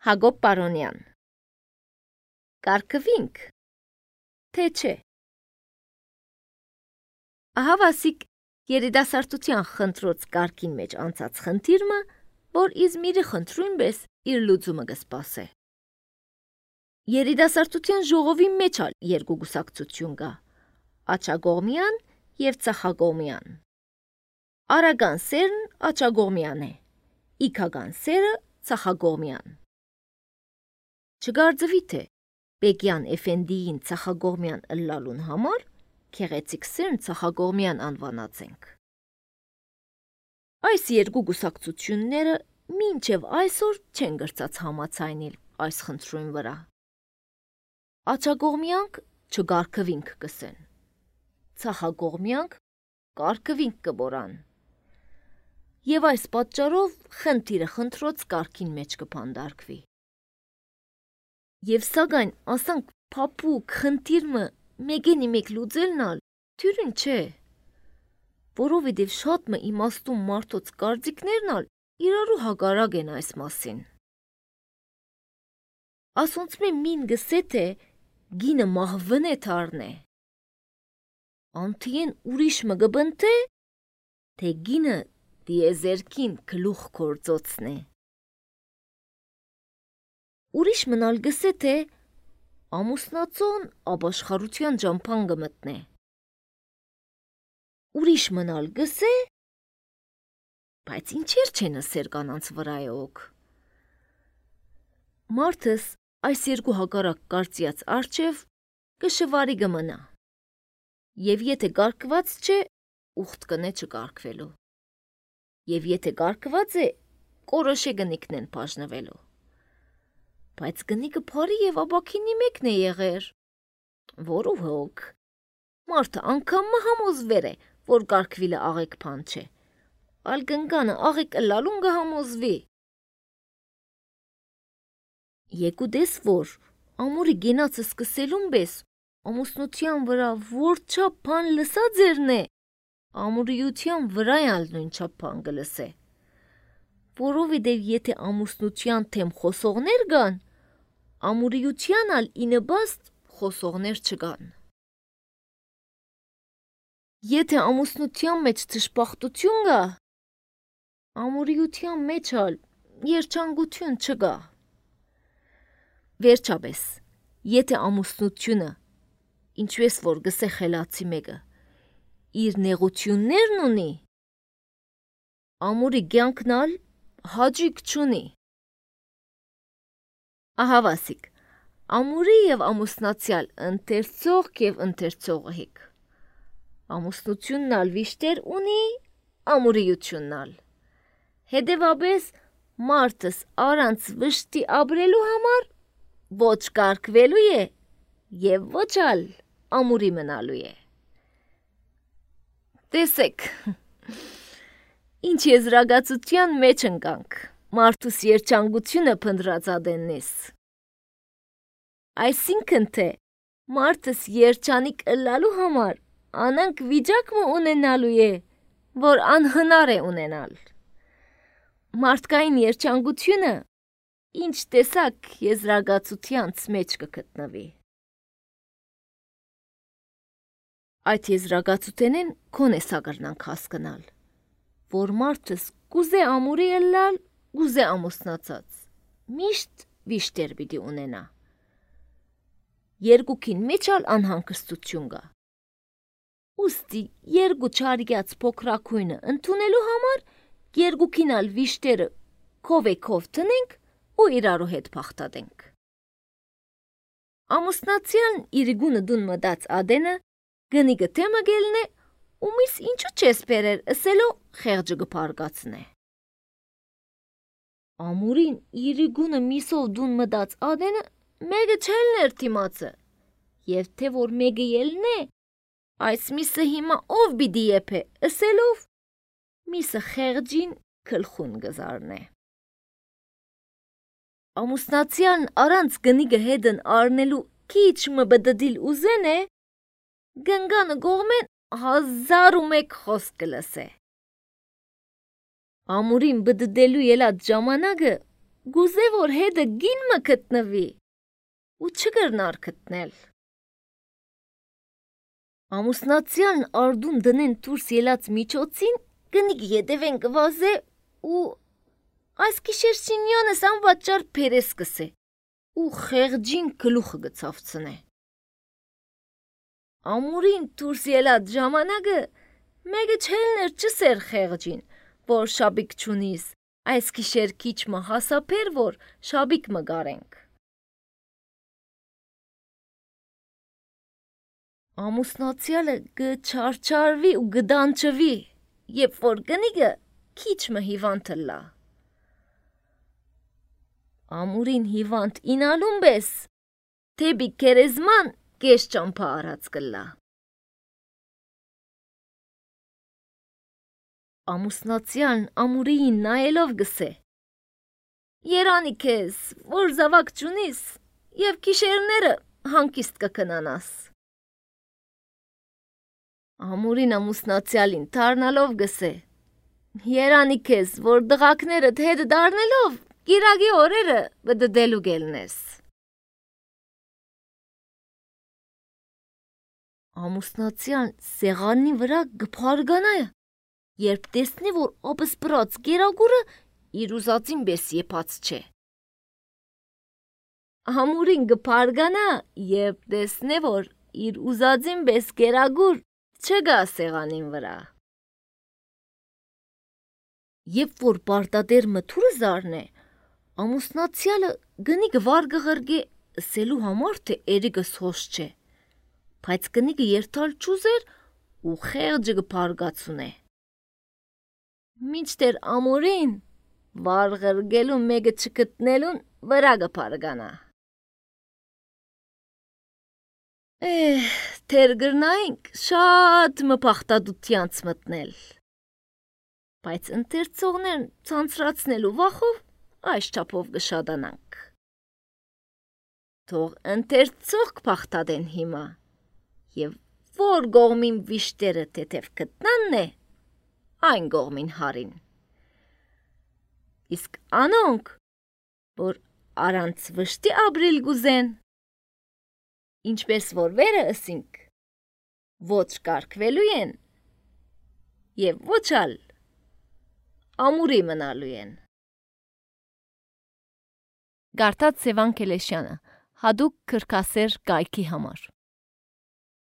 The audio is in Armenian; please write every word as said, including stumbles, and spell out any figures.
Հակոբ Պարոնյան Կարգվինք, թե չէ։ Ահա Վասիկ երիտասարդության խնդրոց կարգին մեջ անցած խնդիրը, որ Իզմիրի խնդրույն իր լուծումը կսպասե։ Երիտասարդության ժողովի մեջ ալ երկու գուսակցություն կա, աջակողմյան և ծախակողմյան։ Արական սերն աջակողմյան է, իքական սերը ծախակողմյան։ Չգարձվի թե Բեկյան Էֆենդիին ծախակողմյան ըլլալուն համար քեղեցիկ սերն ծախակողմյան անվանացենք։ Այս երկու գուսակցությունները մինչև այսօր չեն գրծած համաձայնել այս խնդրույն վրա։ Աջակողմյանք չգարգվինք կսեն, ծախակողմյանք կարգվինք կբորան։ Եվ այս պատճառով խնդիրը խնդրոց կարգին մեջ կփանդարկվի։ Եվ սակայն ասանք փափուկ խնդիրը մեկենի մեկ լուծելն ալ թյուրին չէ, որովհետև շատ մը իմաստուն մարդոց կարծիքներն ալ իրարու հակարակ են այս մասին։ Ասոնց մե մին գսե թե գինը մահվն է թարն է։ Անթիեն ուրիշ մը գբնթե, թե գինը դիեզերքին գլուխ գործոցն է։ Ուրիշ մնալ գսե թե ամուսնացոն ապաշխարության ջամփան գմտնե։ Ուրիշ մնալ գսե, բայց ինչեր չեն ասեր կանանց վրայոք։ Մարդս այս երկու հակառակ կարծիած արջև կշվարի գմնա։ Եվ եթե կարգված չէ, ուխտ կնե չկարգվելու։ Եվ եթե կարգված է, կորոշե գնիկն են բաժնվելու։ Բայց գնիկը փարի և աբաքինի մեկն է եղեր։ Որու հոգ։ Մարդը անգամ մը համոզվեր է, որ կարգվիլը աղեկ պան չէ։ Ալ գնկանը աղեկ ըլալուն գհամոզվի։ Եկու դես որ ամուրի գենացը սկսելուն բես, ամուսնության վրա որ չապ պան լսա ձերն է, ամուրիության վրա ալ նույն չապ պան գլսե։ Որովհետև եթե ամուսնության թեմ խոսողներ կան, ամուրիության ալ ինըբաստ խոսողներ չկան։ Եթե ամուսնության մեջ թշպախտություն կա, ամուրիության մեջ ալ երջանկություն չկա։ Վերջապես, եթե ամուսնությունը, ինչպես որ գսե խելացի մեկը, իր նեղություններն ունի, ամուրի կյանքն ալ հաճույք չունի։ Ահա Վասիկ, ամուրի և ամուսնացյալ ընթերցող և ընթերցողհիկ։ Ամուսնությունն ալ վիշտեր ունի, ամուրիությունն ալ։ Հետևաբես մարդս առանց վշտի ապրելու համար ոչ կարգվելու է և ոչ ալ ամուրի մնալու է։ Տեսեք, ինչ եզրակացության մեջ ընկանք, մարդուս երջանկությունը փնտրած ադեննես։ Այսինքն թե մարդս երջանիկ ըլլալու համար անանք վիճակ մը ունենալու է, որ անհնար է ունենալ։ Մարդկային երջանկությունը ինչ տեսակ եզրակացությանց մեջ կգտնվի։ Այդ եզրակացութենեն քոնե սակրնանք հասկնալ, որ մարդս կուզե ամուրի ըլլալ, կուզե ամուսնացած, միշտ վիշտեր պիտի ունենա։ Երկուքին մեջ ալ անհանգստություն կա։ Ուստի երկու չարյաց փոքրակույնը ընդունելու համար երկուքին ալ վիշտերը քովեքով տնենք ու իրարու հետ փախտատենք։ Ամուսնացյալն իր գունը դուն մտած ադենը գնիկը թեմը գելն է ու միս ինչու չես բերեր ըսելով խեղճը գպարգացն է։ Ամուրին իր գունը միսով դուն մտած ադենը մեկը չելներ թիմացը, և թե որ մեկը ելն է, այս միսը հիմա ով բիդի եփե ըսելով, միսը խեղջին քլխուն գզարն է։ Ամուսնացյալն առանց գնիկը հետն արնելու քիչ մը բդդիլ ուզեն է, գնգանը գողմեն հազար ու մեկ խոսք կլսե։ Ամուրին բդդելու ելած ժամանակը գուզե որ հետը գինը գտնվի ու չգրնար գտնել։ Ամուսնացյալն արդուն դնեն դուրս ելած միջոցին գնիկ ետևեն կվազե ու այս գիշեր շինյոնս անվաճար փերես կսե ու խեղճին գլուխը գցավցնե։ Ամուրին դուրս ելած ժամանակը մեկը չելներ չսեր խեղճին, որ շաբիկ չունիս, այս գիշեր քիչ մը հասապեր, որ շաբիկ մը գարենք։ Ամուսնացյալը գչարչարվի ու գդանչվի, երբ որ գնիկը քիչ մը հիվանդը լա։ Ամուրին հիվանդ ինալուն բես, թեբի կերեզման կես ճամփա արած կլա։ Ամուսնացյալն ամուրիին նայելով գսե. Երանի քեզ, որ զավակ չունիս եւ գիշերները հանգիստ կքնանաս։ Ամուրին ամուսնացյալին դառնալով գսե. Երանի քեզ, որ դղակներդ հետ դառնելով գիրագի օրերը բդդելու գելնես։ Ամուսնացյալն սեղանի վրա գփարգանա, երբ տեսնի, որ ապսպրած գերագուրը իր ուզածին բես եփած չէ։ Ամուրին գփարգանա, երբ տեսնի, որ իր ուզածին բես գերագուր չգա սեղանին վրա։ Երբ որ պարտադեր մթուրը զարնե, ամուսնացյալը գնիկը վարգը ղրգե սելու համար, թե էրիգս հոս չէ, բայց գնիկը երթալ չուզեր ու խեղճը գփարգացունե։ Մինչդեռ ամուրին վարգրգելու մեկը չգտնելուն վրա գփարգանա։ Էհ, թեր գրնայինք շատ մպախտադությանց մտնել, բայց ընթերցողներն ցանցրացնելու վախով այս չափով գշադանանք։ Թող ընթերցող կփախտադեն հիմա, եւ որ գողմին վիշտերը թեթև գտնանն է, այն գողմին հարին։ Իսկ անոնք, որ առանց վշտի ապրիլ գուզեն, ինչպես որ վերը ըսինք, ոչ կարգվելու են եւ ոչ ալ ամուրի մնալու են։ Գարտած Սևան Քելեշյանը, հadoop քրքասեր կայքի համար։